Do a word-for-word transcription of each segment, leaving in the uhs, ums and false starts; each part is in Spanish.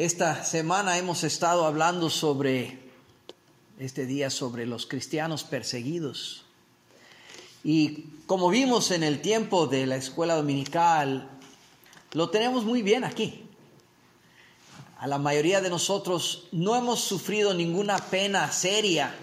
Esta semana hemos estado hablando sobre, este día, sobre los cristianos perseguidos. Y como vimos en el tiempo de la escuela dominical, lo tenemos muy bien aquí. A la mayoría de nosotros no hemos sufrido ninguna pena seria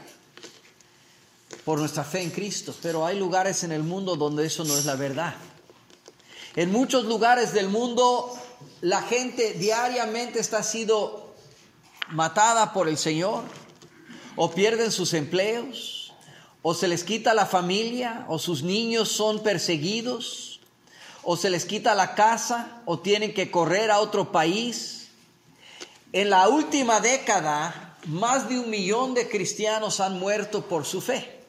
por nuestra fe en Cristo, pero hay lugares en el mundo donde eso no es la verdad. En muchos lugares del mundo la gente diariamente está siendo matada por el Señor, o pierden sus empleos, o se les quita la familia, o sus niños son perseguidos, o se les quita la casa, o tienen que correr a otro país. En la última década, más de un millón de cristianos han muerto por su fe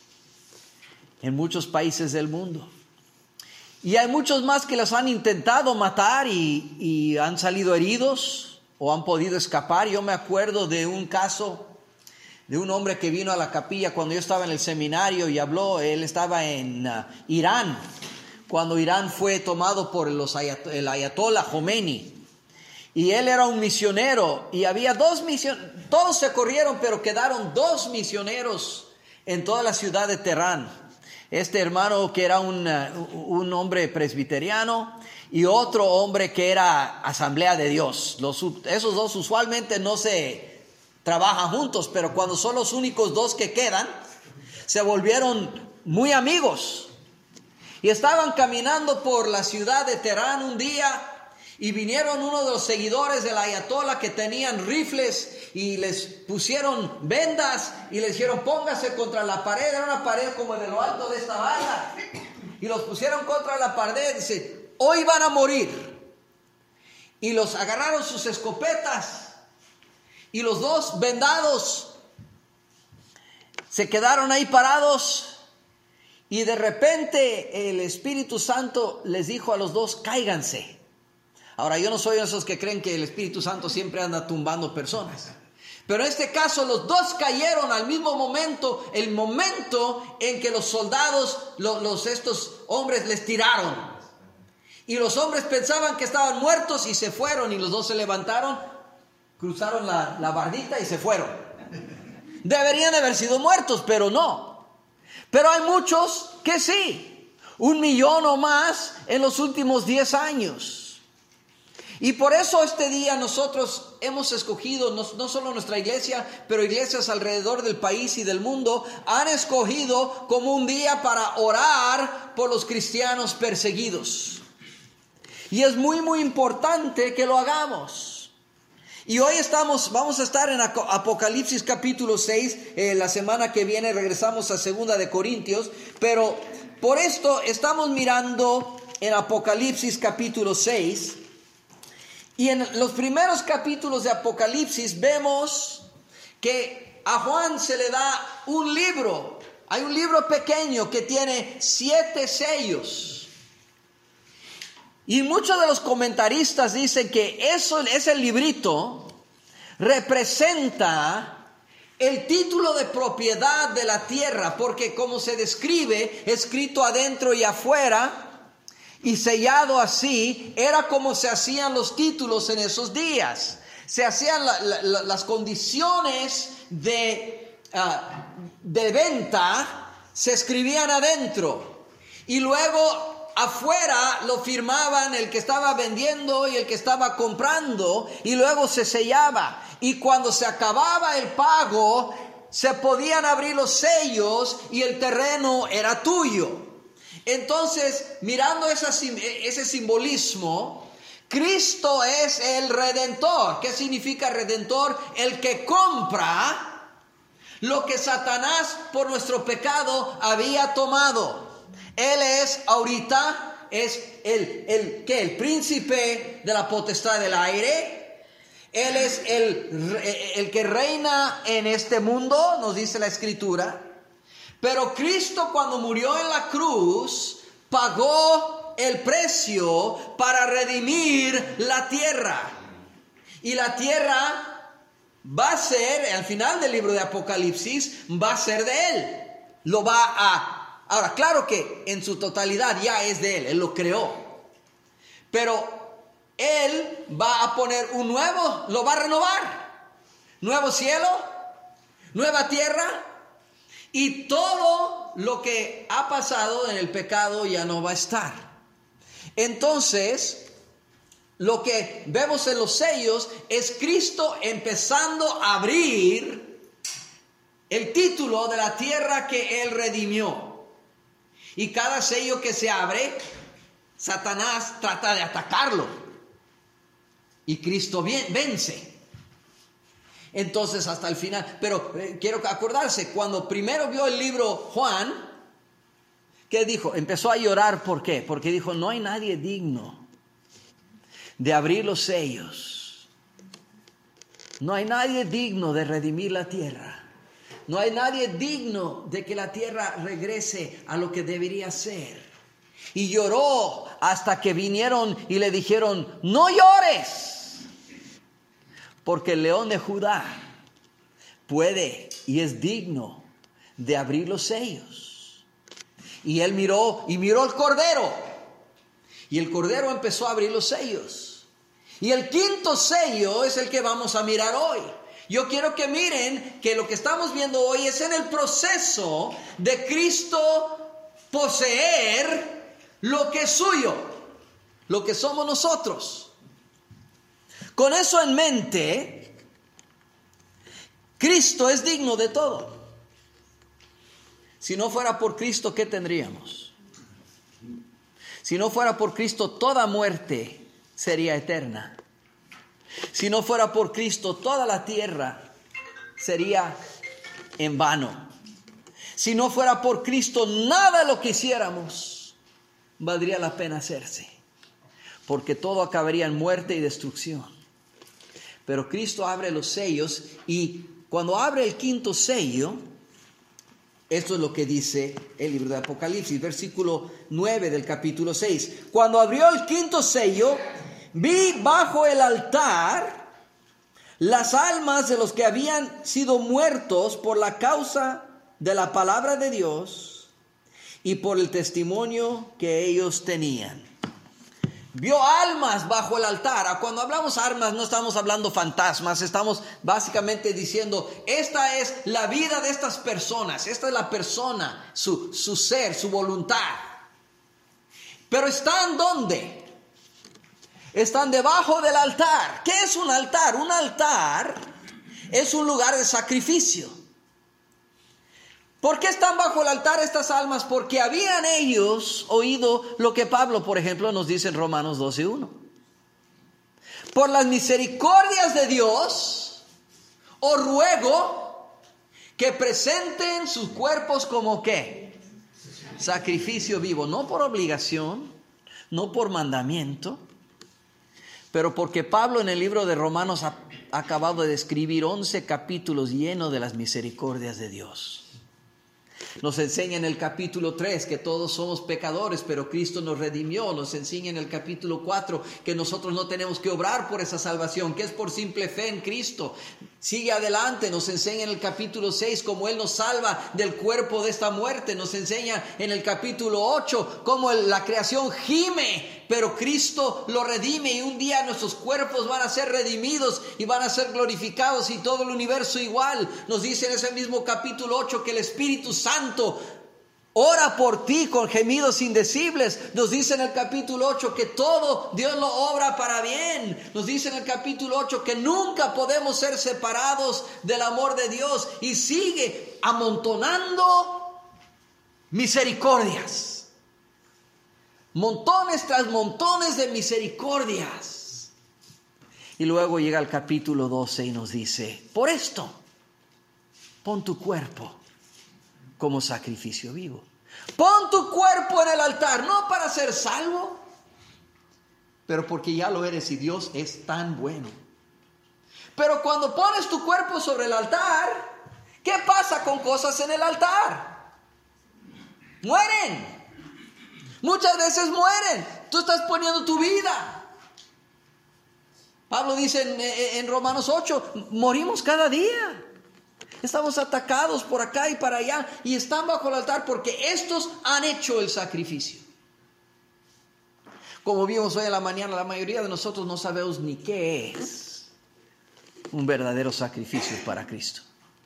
en muchos países del mundo. Y hay muchos más que los han intentado matar y, y han salido heridos o han podido escapar. Yo me acuerdo de un caso de un hombre que vino a la capilla cuando yo estaba en el seminario y habló. Él estaba en uh, Irán, cuando Irán fue tomado por los ayat- el ayatollah Khomeini. Y él era un misionero y había dos misioneros, todos se corrieron, pero quedaron dos misioneros en toda la ciudad de Teherán. Este hermano que era un, un hombre presbiteriano y otro hombre que era Asamblea de Dios. Los, esos dos usualmente no se trabajan juntos, pero cuando son los únicos dos que quedan, se volvieron muy amigos. Y estaban caminando por la ciudad de Teherán un día y vinieron uno de los seguidores del ayatollah que tenían rifles y les pusieron vendas y les dijeron póngase contra la pared. Era una pared como de lo alto de esta barra y los pusieron contra la pared. Dice, hoy van a morir. Y los agarraron sus escopetas y los dos vendados se quedaron ahí parados y de repente el Espíritu Santo les dijo a los dos, cáiganse. Ahora, yo no soy de esos que creen que el Espíritu Santo siempre anda tumbando personas. Pero en este caso los dos cayeron al mismo momento, el momento en que los soldados, los, los, estos hombres les tiraron. Y los hombres pensaban que estaban muertos y se fueron. Y los dos se levantaron, cruzaron la, la bardita y se fueron. Deberían de haber sido muertos, pero no. Pero hay muchos que sí. Un millón o más en los últimos diez años. Y por eso este día nosotros hemos escogido, no, no solo nuestra iglesia, pero iglesias alrededor del país y del mundo, han escogido como un día para orar por los cristianos perseguidos. Y es muy, muy importante que lo hagamos. Y hoy estamos, vamos a estar en Apocalipsis capítulo seis, eh, la semana que viene regresamos a Segunda de Corintios, pero por esto estamos mirando en Apocalipsis capítulo seis. Y en los primeros capítulos de Apocalipsis vemos que a Juan se le da un libro. Hay un libro pequeño que tiene siete sellos. Y muchos de los comentaristas dicen que eso, ese librito representa el título de propiedad de la tierra, porque como se describe, escrito adentro y afuera, y sellado así, era como se hacían los títulos en esos días. Se hacían la, la, las condiciones de, uh, de venta, se escribían adentro. Y luego afuera lo firmaban el que estaba vendiendo y el que estaba comprando. Y luego se sellaba. Y cuando se acababa el pago, se podían abrir los sellos y el terreno era tuyo. Entonces, mirando esa, ese simbolismo, Cristo es el Redentor. ¿Qué significa Redentor? El que compra lo que Satanás por nuestro pecado había tomado. Él es ahorita, es el, el, ¿qué? El príncipe de la potestad del aire. Él es el, el que reina en este mundo, nos dice la Escritura. Pero Cristo, cuando murió en la cruz, pagó el precio para redimir la tierra. Y la tierra va a ser, al final del libro de Apocalipsis, va a ser de Él. Lo va a... Ahora, claro que en su totalidad ya es de Él, Él lo creó. Pero Él va a poner un nuevo, lo va a renovar. Nuevo cielo, nueva tierra, y todo lo que ha pasado en el pecado ya no va a estar. Entonces, lo que vemos en los sellos es Cristo empezando a abrir el título de la tierra que Él redimió. Y cada sello que se abre, Satanás trata de atacarlo. Y Cristo vence. Entonces hasta el final, pero eh, quiero acordarse, cuando primero vio el libro Juan, ¿qué dijo? Empezó a llorar, ¿por qué? Porque dijo, no hay nadie digno de abrir los sellos. No hay nadie digno de redimir la tierra. No hay nadie digno de que la tierra regrese a lo que debería ser. Y lloró hasta que vinieron y le dijeron, no llores. Porque el león de Judá puede y es digno de abrir los sellos. Y él miró y miró al cordero. Y el cordero empezó a abrir los sellos. Y el quinto sello es el que vamos a mirar hoy. Yo quiero que miren que lo que estamos viendo hoy es en el proceso de Cristo poseer lo que es suyo, lo que somos nosotros. Con eso en mente, Cristo es digno de todo. Si no fuera por Cristo, ¿qué tendríamos? Si no fuera por Cristo, toda muerte sería eterna. Si no fuera por Cristo, toda la tierra sería en vano. Si no fuera por Cristo, nada de lo que hiciéramos valdría la pena hacerse. Porque todo acabaría en muerte y destrucción. Pero Cristo abre los sellos y cuando abre el quinto sello, esto es lo que dice el libro de Apocalipsis, versículo nueve del capítulo seis. Cuando abrió el quinto sello, vi bajo el altar las almas de los que habían sido muertos por la causa de la palabra de Dios y por el testimonio que ellos tenían. Vio almas bajo el altar. Cuando hablamos almas no estamos hablando fantasmas, estamos básicamente diciendo, esta es la vida de estas personas, esta es la persona, su, su ser, su voluntad. Pero ¿están dónde? Están debajo del altar. ¿Qué es un altar? Un altar es un lugar de sacrificio. ¿Por qué están bajo el altar estas almas? Porque habían ellos oído lo que Pablo, por ejemplo, nos dice en Romanos doce uno. Por las misericordias de Dios, os ruego que presenten sus cuerpos como ¿qué? Sacrificio vivo. No por obligación, no por mandamiento, pero porque Pablo en el libro de Romanos ha acabado de escribir once capítulos llenos de las misericordias de Dios. Nos enseña en el capítulo tres que todos somos pecadores, pero Cristo nos redimió. Nos enseña en el capítulo cuatro que nosotros no tenemos que obrar por esa salvación, que es por simple fe en Cristo. Sigue adelante, nos enseña en el capítulo seis cómo Él nos salva del cuerpo de esta muerte. Nos enseña en el capítulo ocho cómo la creación gime, pero Cristo lo redime y un día nuestros cuerpos van a ser redimidos y van a ser glorificados y todo el universo igual. Nos dice en ese mismo capítulo ocho que el Espíritu Santo ora por ti con gemidos indecibles. Nos dice en el capítulo ocho que todo Dios lo obra para bien. Nos dice en el capítulo ocho que nunca podemos ser separados del amor de Dios. Y sigue amontonando misericordias. Montones tras montones de misericordias. Y luego llega al capítulo doce y nos dice, por esto, pon tu cuerpo como sacrificio vivo. Pon tu cuerpo en el altar, no para ser salvo, pero porque ya lo eres y Dios es tan bueno. Pero cuando pones tu cuerpo sobre el altar, ¿qué pasa con cosas en el altar? Mueren. Muchas veces mueren. Tú estás poniendo tu vida. Pablo dice en, en Romanos ocho, morimos cada día. Estamos atacados por acá y para allá y están bajo el altar porque estos han hecho el sacrificio. Como vimos hoy en la mañana, la mayoría de nosotros no sabemos ni qué es un verdadero sacrificio para Cristo.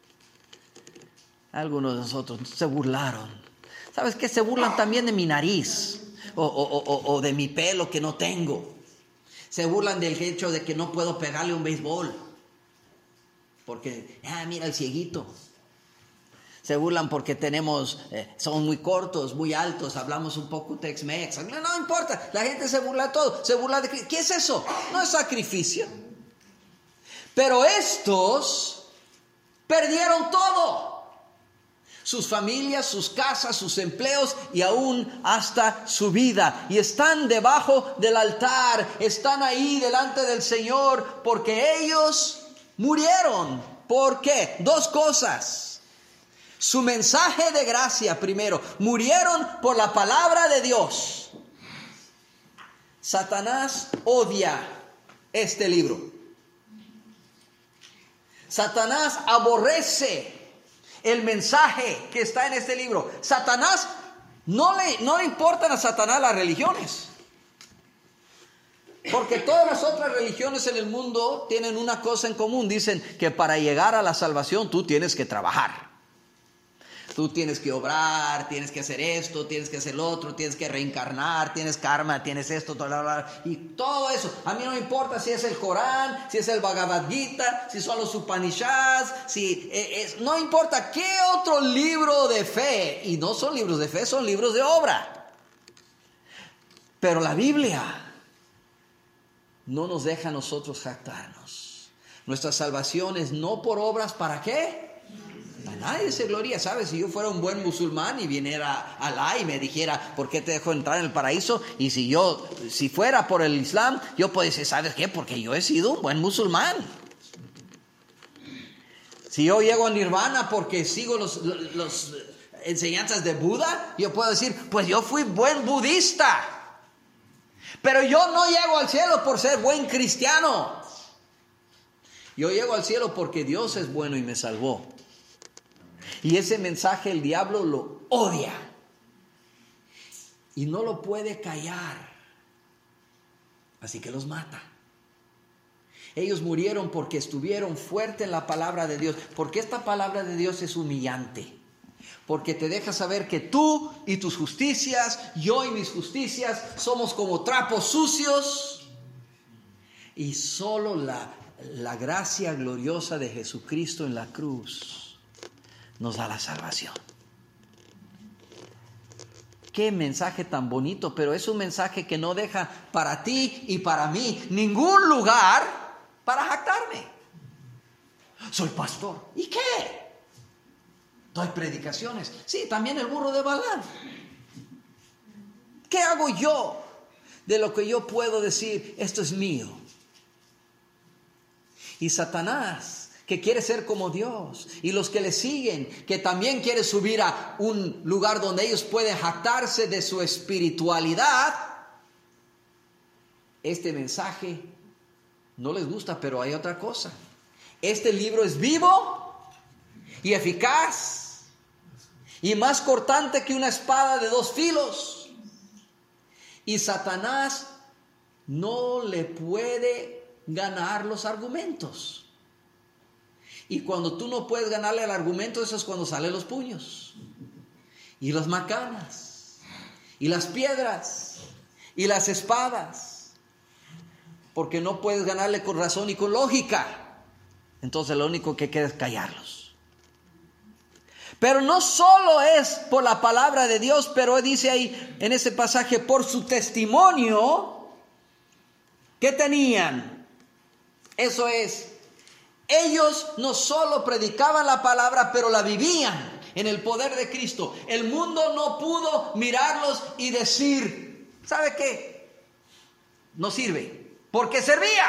Algunos de nosotros se burlaron. ¿Sabes qué? Se burlan también de mi nariz o, o, o, o de mi pelo que no tengo. Se burlan del hecho de que no puedo pegarle un béisbol. Porque, ah, mira el cieguito. Se burlan porque tenemos, eh, somos muy cortos, muy altos, hablamos un poco Tex-Mex. No, no importa, la gente se burla de todo. Se burla de... ¿Qué es eso? No es sacrificio. Pero estos perdieron todo. Sus familias, sus casas, sus empleos y aún hasta su vida. Y están debajo del altar, están ahí delante del Señor porque ellos murieron. ¿Por qué? Dos cosas. Su mensaje de gracia primero. Murieron por la palabra de Dios. Satanás odia este libro. Satanás aborrece el mensaje que está en este libro. Satanás, no le, no le importan a Satanás las religiones. Porque todas las otras religiones en el mundo tienen una cosa en común. Dicen que para llegar a la salvación tú tienes que trabajar. Tú tienes que obrar, tienes que hacer esto, tienes que hacer lo otro, tienes que reencarnar, tienes karma, tienes esto, bla, bla, bla, y todo eso. A mí no me importa si es el Corán, si es el Bhagavad Gita, si son los Upanishads, si eh, es, no importa qué otro libro de fe. Y no son libros de fe, son libros de obra. Pero la Biblia no nos deja a nosotros jactarnos. Nuestra salvación es no por obras, ¿para qué? A nadie se gloria, ¿sabes? Si yo fuera un buen musulmán y viniera a Alá y me dijera, ¿por qué te dejo entrar en el paraíso? Y si yo, si fuera por el Islam, yo puedo decir, ¿sabes qué? Porque yo he sido un buen musulmán. Si yo llego a Nirvana porque sigo los, los, los enseñanzas de Buda, yo puedo decir, pues yo fui buen budista. Pero yo no llego al cielo por ser buen cristiano. Yo llego al cielo porque Dios es bueno y me salvó. Y ese mensaje el diablo lo odia. Y no lo puede callar. Así que los mata. Ellos murieron porque estuvieron fuertes en la palabra de Dios. Porque esta palabra de Dios es humillante. Porque te deja saber que tú y tus justicias, yo y mis justicias, somos como trapos sucios. Y solo la, la gracia gloriosa de Jesucristo en la cruz nos da la salvación. Qué mensaje tan bonito, pero es un mensaje que no deja para ti y para mí ningún lugar para jactarme. Soy pastor. ¿Y qué? Doy predicaciones. Sí, también el burro de Balaam. ¿Qué hago yo de lo que yo puedo decir? Esto es mío. Y Satanás, que quiere ser como Dios, y los que le siguen, que también quiere subir a un lugar donde ellos pueden jactarse de su espiritualidad, este mensaje no les gusta, pero hay otra cosa. Este libro es vivo y eficaz y más cortante que una espada de dos filos, y Satanás no le puede ganar los argumentos. Y cuando tú no puedes ganarle el argumento, eso es cuando salen los puños, y las macanas, y las piedras, y las espadas. Porque no puedes ganarle con razón y con lógica. Entonces lo único que queda es callarlos. Pero no solo es por la palabra de Dios, pero dice ahí en ese pasaje, por su testimonio que tenían. Eso es, ellos no solo predicaban la palabra, pero la vivían en el poder de Cristo. El mundo no pudo mirarlos y decir, ¿sabe qué? No sirve, porque servía.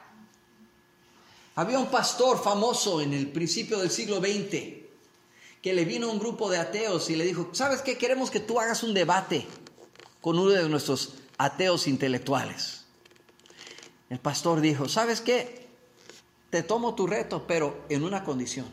Había un pastor famoso en el principio del siglo veinte que le vino a un grupo de ateos y le dijo, ¿sabes qué? Queremos que tú hagas un debate con uno de nuestros ateos intelectuales. El pastor dijo, ¿sabes qué? Te tomo tu reto, pero en una condición.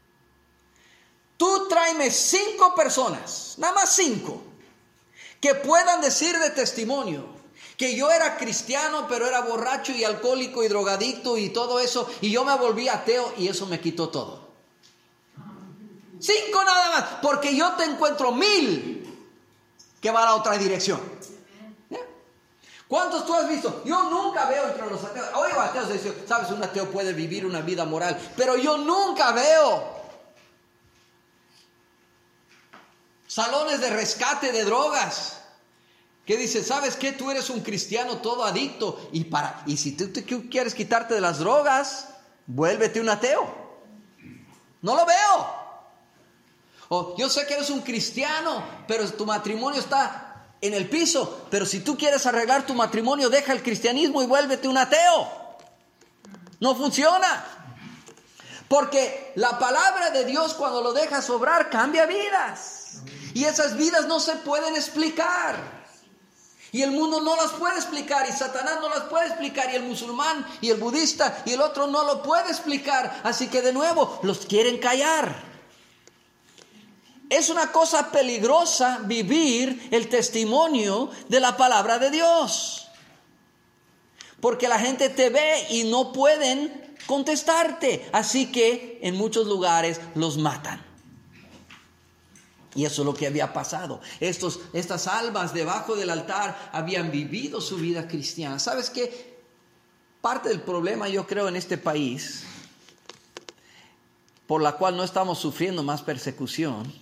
Tú tráeme cinco personas, nada más cinco, que puedan decir de testimonio Que yo era cristiano, pero era borracho y alcohólico y drogadicto y todo eso, y yo me volví ateo y eso me quitó todo. Cinco nada más, porque yo te encuentro mil que van a la otra dirección. ¿Ya? ¿Cuántos tú has visto? Yo nunca veo entre los ateos. Oigo ateos decir, sabes, un ateo puede vivir una vida moral, pero yo nunca veo salones de rescate de drogas que dicen, ¿sabes qué? Tú eres un cristiano todo adicto y, para, y si tú, tú quieres quitarte de las drogas, vuélvete un ateo. No lo veo. O yo sé que eres un cristiano, pero tu matrimonio está en el piso, pero si tú quieres arreglar tu matrimonio, deja el cristianismo y vuélvete un ateo. No funciona. Porque la palabra de Dios, cuando lo dejas obrar, cambia vidas. Y esas vidas no se pueden explicar. Y el mundo no las puede explicar, y Satanás no las puede explicar, y el musulmán, y el budista, y el otro no lo puede explicar. Así que de nuevo, los quieren callar. Es una cosa peligrosa vivir el testimonio de la palabra de Dios. Porque la gente te ve y no pueden contestarte. Así que en muchos lugares los matan. Y eso es lo que había pasado. Estos, estas almas debajo del altar habían vivido su vida cristiana. ¿Sabes qué? Parte del problema, yo creo, en este país, por la cual no estamos sufriendo más persecución,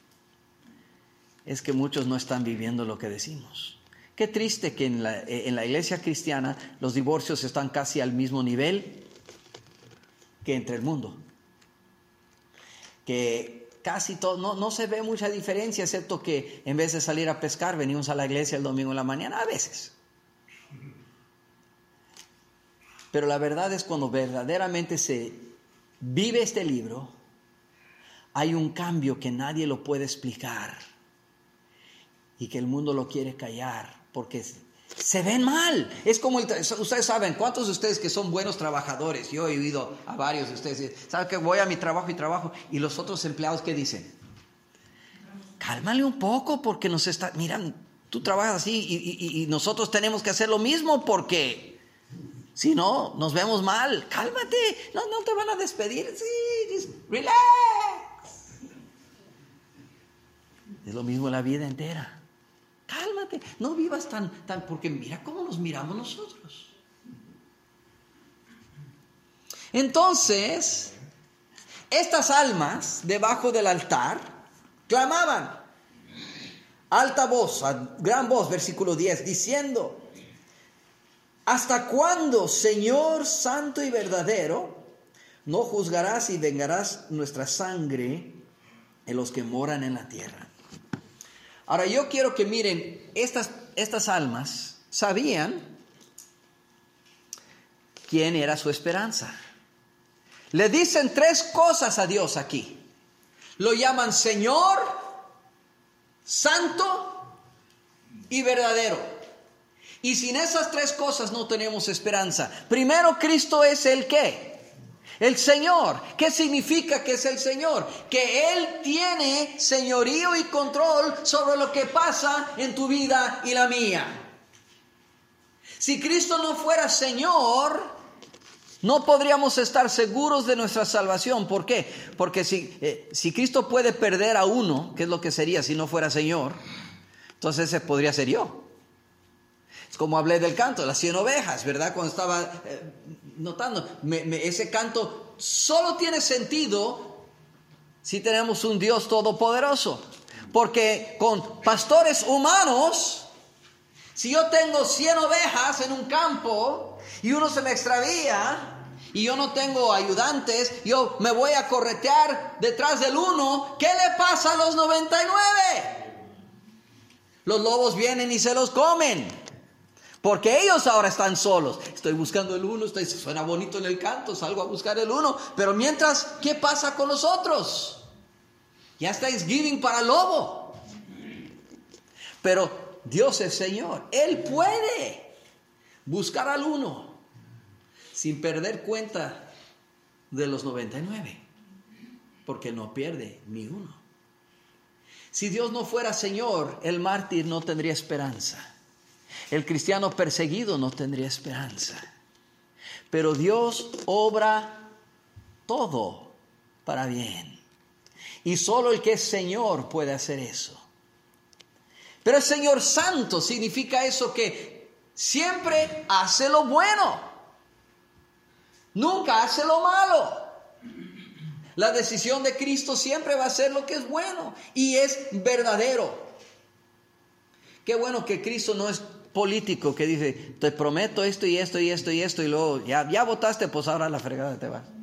es que muchos no están viviendo lo que decimos. Qué triste que en la, en la iglesia cristiana los divorcios están casi al mismo nivel que entre el mundo. Que casi todo, no, no se ve mucha diferencia, excepto que en vez de salir a pescar, venimos a la iglesia el domingo en la mañana, a veces. Pero la verdad es cuando verdaderamente se vive este libro, hay un cambio que nadie lo puede explicar. Y que el mundo lo quiere callar porque se ven mal. Es como, el, ustedes saben, ¿cuántos de ustedes que son buenos trabajadores? Yo he oído a varios de ustedes, ¿saben que voy a mi trabajo y trabajo? Y los otros empleados, ¿qué dicen? Cálmale un poco porque nos está, mira, tú trabajas así y, y, y nosotros tenemos que hacer lo mismo porque si no, nos vemos mal. Cálmate, no, no te van a despedir. Sí, just relax. Es lo mismo la vida entera. Cálmate, no vivas tan, tan, porque mira cómo nos miramos nosotros. Entonces, estas almas debajo del altar clamaban, alta voz, a gran voz, versículo diez, diciendo, ¿hasta cuándo, Señor santo y verdadero, no juzgarás y vengarás nuestra sangre en los que moran en la tierra? Ahora yo quiero que miren, estas, estas almas sabían quién era su esperanza. Le dicen tres cosas a Dios aquí. Lo llaman Señor, Santo y verdadero. Y sin esas tres cosas no tenemos esperanza. Primero, Cristo es el ¿qué? El Señor. ¿Qué significa que es el Señor? Que Él tiene señorío y control sobre lo que pasa en tu vida y la mía. Si Cristo no fuera Señor, no podríamos estar seguros de nuestra salvación. ¿Por qué? Porque si, eh, si Cristo puede perder a uno, ¿qué es lo que sería si no fuera Señor? Entonces ese podría ser yo. Es como hablé del canto de las cien ovejas, ¿verdad? Cuando estaba eh, notando, me, me, ese canto solo tiene sentido si tenemos un Dios todopoderoso. Porque con pastores humanos, si yo tengo cien ovejas en un campo y uno se me extravía y yo no tengo ayudantes, yo me voy a corretear detrás del uno, ¿qué le pasa a los noventa y nueve? Los lobos vienen y se los comen. Porque ellos ahora están solos. Estoy buscando el uno, estoy, suena bonito en el canto, salgo a buscar el uno. Pero mientras, ¿qué pasa con los otros? Ya está Thanksgiving para el lobo. Pero Dios es Señor. Él puede buscar al uno sin perder cuenta de los noventa y nueve. Porque no pierde ni uno. Si Dios no fuera Señor, el mártir no tendría esperanza. El cristiano perseguido no tendría esperanza. Pero Dios obra todo para bien. Y solo el que es Señor puede hacer eso. Pero el Señor Santo significa eso, que siempre hace lo bueno. Nunca hace lo malo. La decisión de Cristo siempre va a ser lo que es bueno y es verdadero. Qué bueno que Cristo no es político que dice, te prometo esto y esto y esto y esto y luego ya, ya votaste, pues ahora la fregada te va.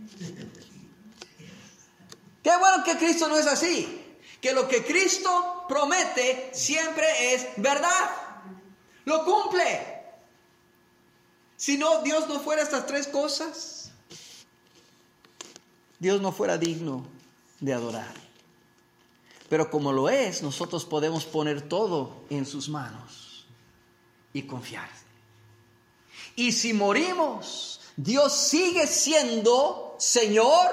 Qué bueno que Cristo no es así, que lo que Cristo promete siempre es verdad, lo cumple. Si no, Dios no fuera estas tres cosas, Dios no fuera digno de adorar. Pero como lo es, nosotros podemos poner todo en sus manos y confiar. Y si morimos, Dios sigue siendo Señor,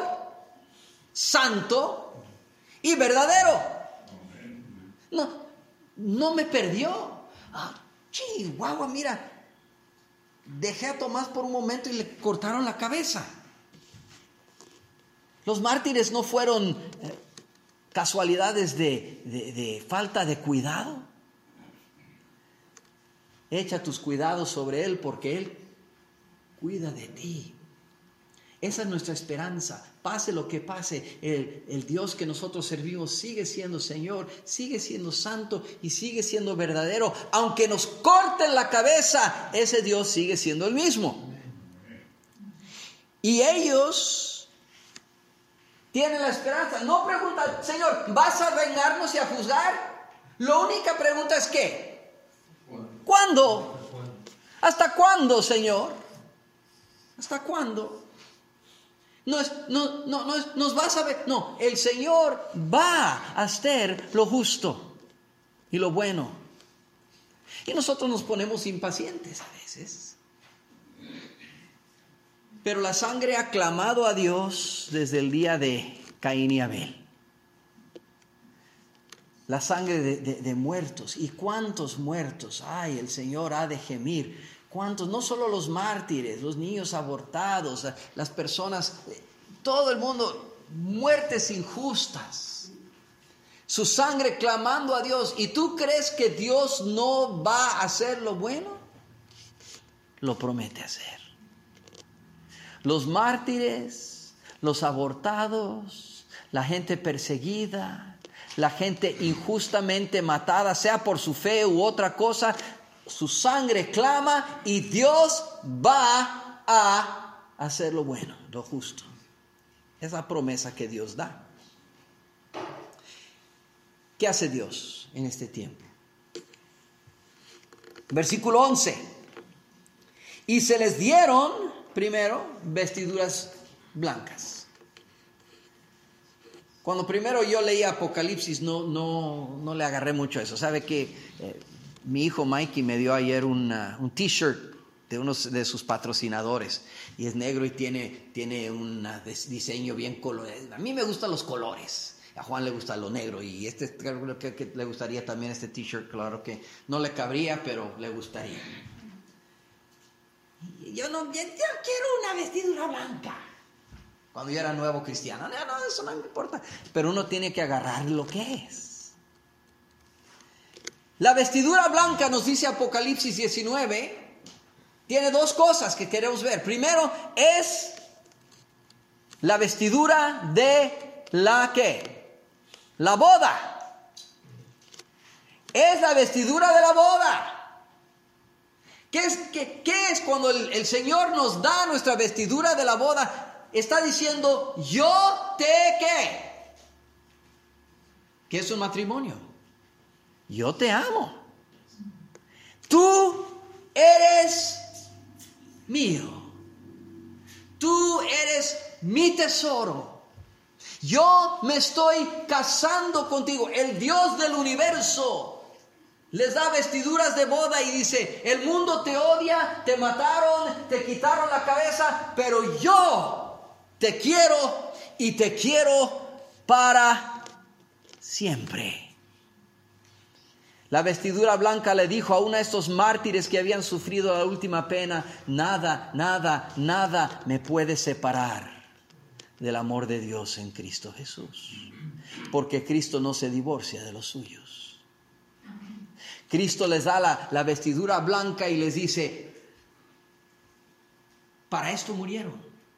santo y verdadero. No, no me perdió. Ah, chihuahua, mira, dejé a Tomás por un momento y le cortaron la cabeza. Los mártires no fueron eh, casualidades de, de, de falta de cuidado. Echa tus cuidados sobre Él porque Él cuida de ti. Esa es nuestra esperanza. Pase lo que pase, el, el Dios que nosotros servimos sigue siendo Señor, sigue siendo santo y sigue siendo verdadero. Aunque nos corten la cabeza, ese Dios sigue siendo el mismo. Y ellos tienen la esperanza. No preguntan, Señor, ¿vas a vengarnos y a juzgar? La única pregunta es ¿qué? ¿Cuándo? ¿Hasta cuándo, Señor? ¿Hasta cuándo? No es, no, no, no es, nos vas a ver. No, el Señor va a hacer lo justo y lo bueno. Y nosotros nos ponemos impacientes a veces. Pero la sangre ha clamado a Dios desde el día de Caín y Abel. La sangre de, de, de muertos. ¿Y cuántos muertos? Ay, el Señor ha de gemir. ¿Cuántos? No solo los mártires, los niños abortados, las personas, todo el mundo, muertes injustas. Su sangre clamando a Dios. ¿Y tú crees que Dios no va a hacer lo bueno? Lo promete hacer. Los mártires, los abortados, la gente perseguida, la gente injustamente matada, sea por su fe u otra cosa, su sangre clama y Dios va a hacer lo bueno, lo justo. Es la promesa que Dios da. ¿Qué hace Dios en este tiempo? Versículo once. Y se les dieron, primero, vestiduras blancas. Cuando primero yo leí Apocalipsis, no, no, no le agarré mucho a eso. ¿Sabe qué? Eh, Mi hijo Mikey me dio ayer una, un t-shirt de uno de sus patrocinadores y es negro y tiene, tiene un diseño bien colorido. A mí me gustan los colores, a Juan le gusta lo negro y este creo que, que le gustaría también este t-shirt. Claro que no le cabría, pero le gustaría. Y yo no, yo, yo quiero una vestidura blanca. Cuando yo era nuevo cristiano, no, no, eso no me importa. Pero uno tiene que agarrar lo que es. La vestidura blanca, nos dice Apocalipsis diecinueve, tiene dos cosas que queremos ver. Primero es la vestidura de la ¿qué? La boda. Es la vestidura de la boda. ¿Qué es, qué, qué es cuando el, el Señor nos da nuestra vestidura de la boda? Está diciendo, yo te ¿qué? ¿Qué es un matrimonio? Yo te amo. Tú eres mío. Tú eres mi tesoro. Yo me estoy casando contigo. El Dios del universo les da vestiduras de boda y dice, el mundo te odia, te mataron, te quitaron la cabeza, pero yo te quiero y te quiero para siempre. La vestidura blanca le dijo a uno de estos mártires que habían sufrido la última pena: nada, nada, nada me puede separar del amor de Dios en Cristo Jesús. Porque Cristo no se divorcia de los suyos. Cristo les da la, la vestidura blanca y les dice: para esto murieron.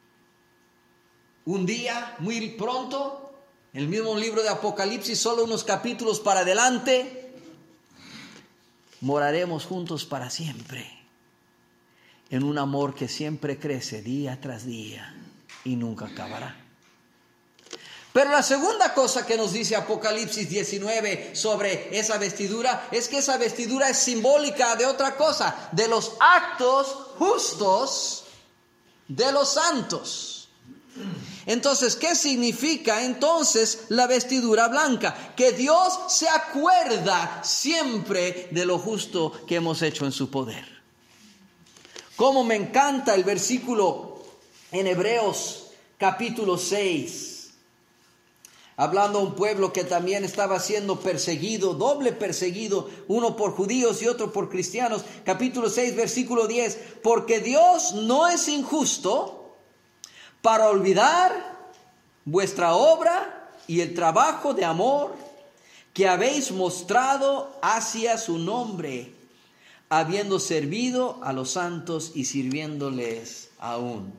Un día, muy pronto, el mismo libro de Apocalipsis, solo unos capítulos para adelante, moraremos juntos para siempre, en un amor que siempre crece día tras día y nunca acabará. Pero la segunda cosa que nos dice Apocalipsis diecinueve sobre esa vestidura es que esa vestidura es simbólica de otra cosa, de los actos justos de los santos. Entonces, ¿qué significa entonces la vestidura blanca? Que Dios se acuerda siempre de lo justo que hemos hecho en su poder. Como me encanta el versículo en Hebreos capítulo seis, hablando a un pueblo que también estaba siendo perseguido, doble perseguido, uno por judíos y otro por cristianos. Capítulo seis, versículo diez: porque Dios no es injusto para olvidar vuestra obra y el trabajo de amor que habéis mostrado hacia su nombre, habiendo servido a los santos y sirviéndoles aún.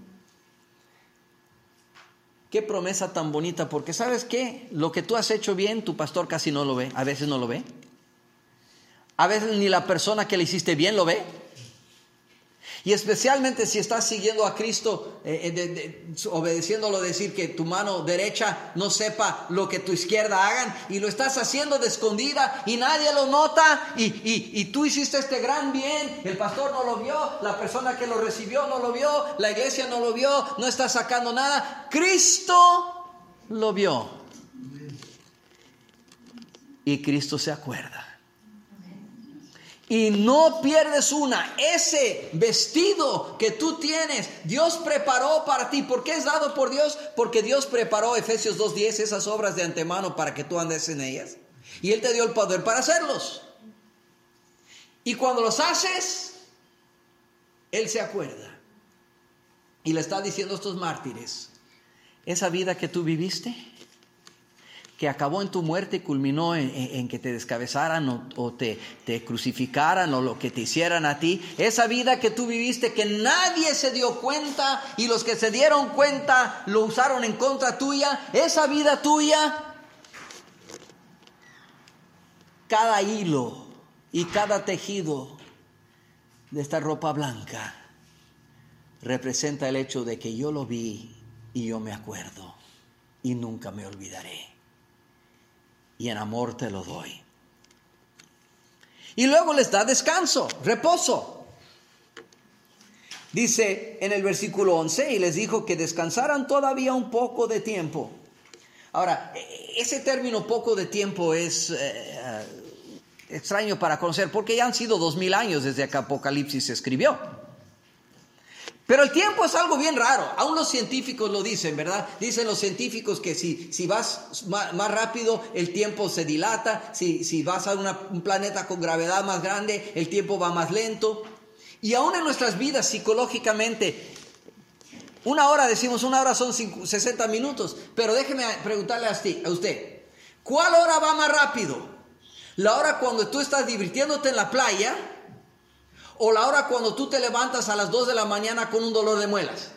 Qué promesa tan bonita, porque ¿sabes qué? Lo que tú has hecho bien, tu pastor casi no lo ve, a veces no lo ve. A veces ni la persona que le hiciste bien lo ve. Y especialmente si estás siguiendo a Cristo, eh, de, de, obedeciéndolo, decir que tu mano derecha no sepa lo que tu izquierda hagan, y lo estás haciendo de escondida y nadie lo nota, y, y, y tú hiciste este gran bien, el pastor no lo vio, la persona que lo recibió no lo vio, la iglesia no lo vio, no está sacando nada. Cristo lo vio. Y Cristo se acuerda. Y no pierdes una. Ese vestido que tú tienes, Dios preparó para ti. ¿Por qué es dado por Dios? Porque Dios preparó, Efesios dos diez, esas obras de antemano para que tú andes en ellas. Y Él te dio el poder para hacerlos. Y cuando los haces, Él se acuerda. Y le está diciendo a estos mártires: esa vida que tú viviste, que acabó en tu muerte y culminó en, en, en que te descabezaran o, o te, te crucificaran o lo que te hicieran a ti. Esa vida que tú viviste, que nadie se dio cuenta y los que se dieron cuenta lo usaron en contra tuya. Esa vida tuya, cada hilo y cada tejido de esta ropa blanca representa el hecho de que yo lo vi y yo me acuerdo y nunca me olvidaré. Y en amor te lo doy. Y luego les da descanso, reposo. Dice en el versículo once: y les dijo que descansaran todavía un poco de tiempo. Ahora, ese término poco de tiempo es eh, extraño para conocer, porque ya han sido dos mil años desde que Apocalipsis se escribió. Pero el tiempo es algo bien raro. Aún los científicos lo dicen, ¿verdad? Dicen los científicos que si, si vas más, más rápido, el tiempo se dilata. Si, si vas a una, un planeta con gravedad más grande, el tiempo va más lento. Y aún en nuestras vidas, psicológicamente, una hora, decimos, una hora son sesenta minutos. Pero déjeme preguntarle a usted, ¿cuál hora va más rápido? ¿La hora cuando tú estás divirtiéndote en la playa? ¿O la hora cuando tú te levantas a las dos de la mañana con un dolor de muelas?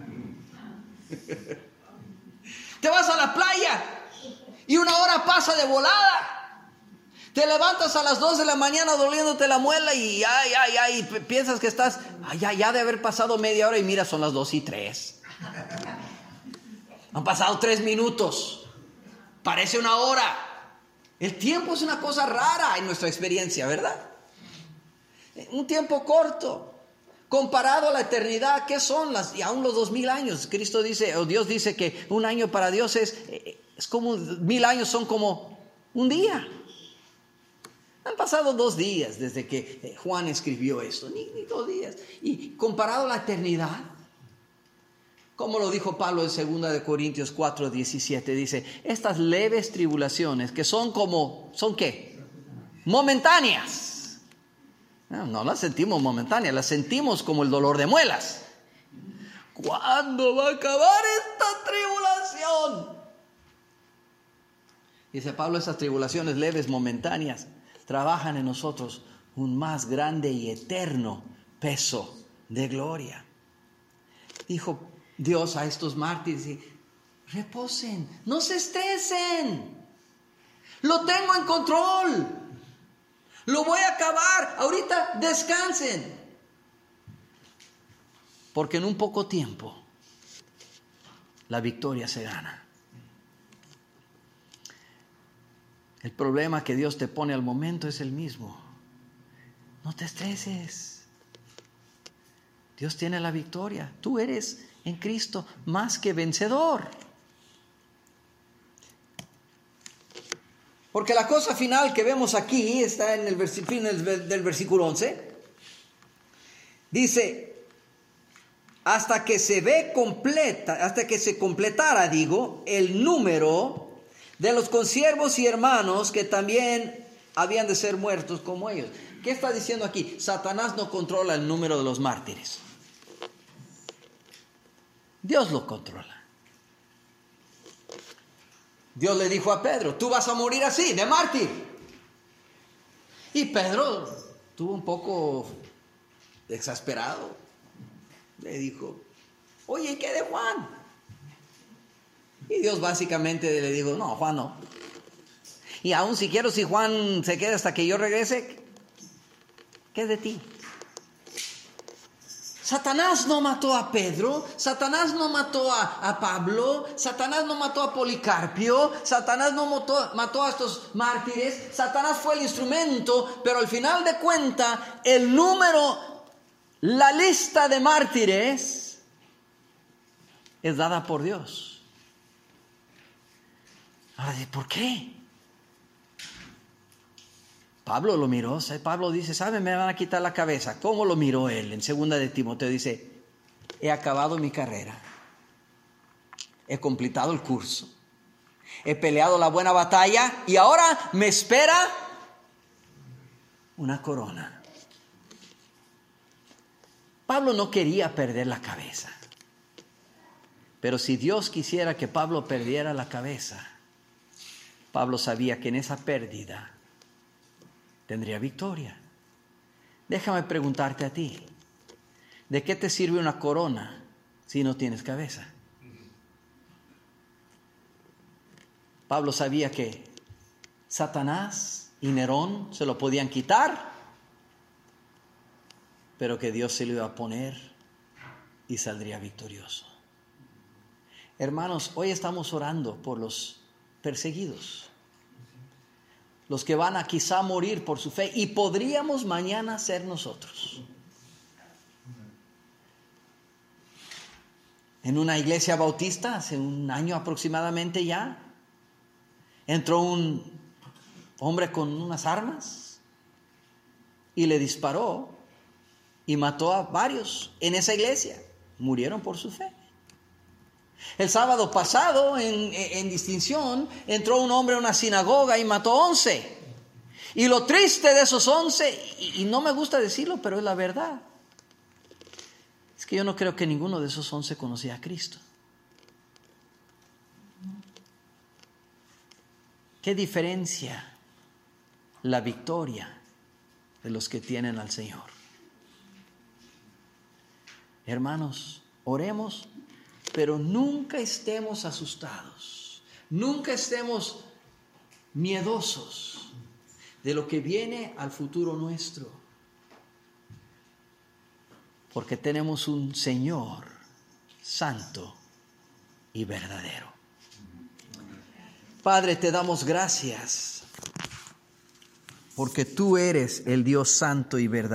Te vas a la playa y una hora pasa de volada. Te levantas a las dos de la mañana doliéndote la muela y ay, ay, ay, piensas que estás, ay, ya, ya de haber pasado media hora y mira, son las dos y tres. Han pasado tres minutos. Parece una hora. El tiempo es una cosa rara en nuestra experiencia, ¿verdad? Un tiempo corto comparado a la eternidad. ¿Qué son las? Y aún los dos mil años. Cristo dice, o Dios dice que un año para Dios es, es como mil años son como un día. Han pasado dos días desde que Juan escribió esto, ni, ni dos días. Y comparado a la eternidad, como lo dijo Pablo en segunda de Corintios cuatro diecisiete, dice: estas leves tribulaciones que son como, ¿son qué? momentáneas. No, no las sentimos momentáneas, las sentimos como el dolor de muelas. ¿Cuándo va a acabar esta tribulación? Dice Pablo, esas tribulaciones leves, momentáneas, trabajan en nosotros un más grande y eterno peso de gloria. Dijo Dios a estos mártires, reposen, no se estresen, lo tengo en control, lo voy a acabar, ahorita descansen, porque en un poco tiempo la victoria se gana. El problema que Dios te pone al momento es el mismo. No te estreses. Dios tiene la victoria. Tú eres en Cristo más que vencedor. Porque la cosa final que vemos aquí está en el versículo del versículo once. Dice, hasta que se ve completa, hasta que se completara, digo, el número de los consiervos y hermanos que también habían de ser muertos como ellos. ¿Qué está diciendo aquí? Satanás no controla el número de los mártires. Dios lo controla. Dios le dijo a Pedro, tú vas a morir así, de mártir. Y Pedro estuvo un poco exasperado. Le dijo, oye, ¿qué de Juan? Y Dios básicamente le dijo, no, Juan no. Y aún si quiero, si Juan se queda hasta que yo regrese, ¿qué es de ti? Satanás no mató a Pedro, Satanás no mató a, a Pablo, Satanás no mató a Policarpio, Satanás no mató, mató a estos mártires, Satanás fue el instrumento, pero al final de cuentas, el número, la lista de mártires es dada por Dios. Ahora, ¿por qué? Pablo lo miró, Pablo dice, ¿saben? Me van a quitar la cabeza. ¿Cómo lo miró él? En segunda de Timoteo dice, he acabado mi carrera, he completado el curso, he peleado la buena batalla y ahora me espera una corona. Pablo no quería perder la cabeza, pero si Dios quisiera que Pablo perdiera la cabeza, Pablo sabía que en esa pérdida tendría victoria. Déjame preguntarte a ti, ¿de qué te sirve una corona si no tienes cabeza? Pablo sabía que Satanás y Nerón se lo podían quitar, pero que Dios se lo iba a poner y saldría victorioso. Hermanos, hoy estamos orando por los perseguidos, los que van a quizá morir por su fe, y podríamos mañana ser nosotros. En una iglesia bautista, hace un año aproximadamente ya, entró un hombre con unas armas y le disparó y mató a varios en esa iglesia. Murieron por su fe. El sábado pasado, en, en distinción, entró un hombre a una sinagoga y mató once. Y lo triste de esos once, y, y no me gusta decirlo, pero es la verdad, es que yo no creo que ninguno de esos once conocía a Cristo. ¿Qué diferencia la victoria de los que tienen al Señor? Hermanos, oremos, pero nunca estemos asustados, nunca estemos miedosos de lo que viene al futuro nuestro, porque tenemos un Señor santo y verdadero. Padre, te damos gracias porque tú eres el Dios santo y verdadero.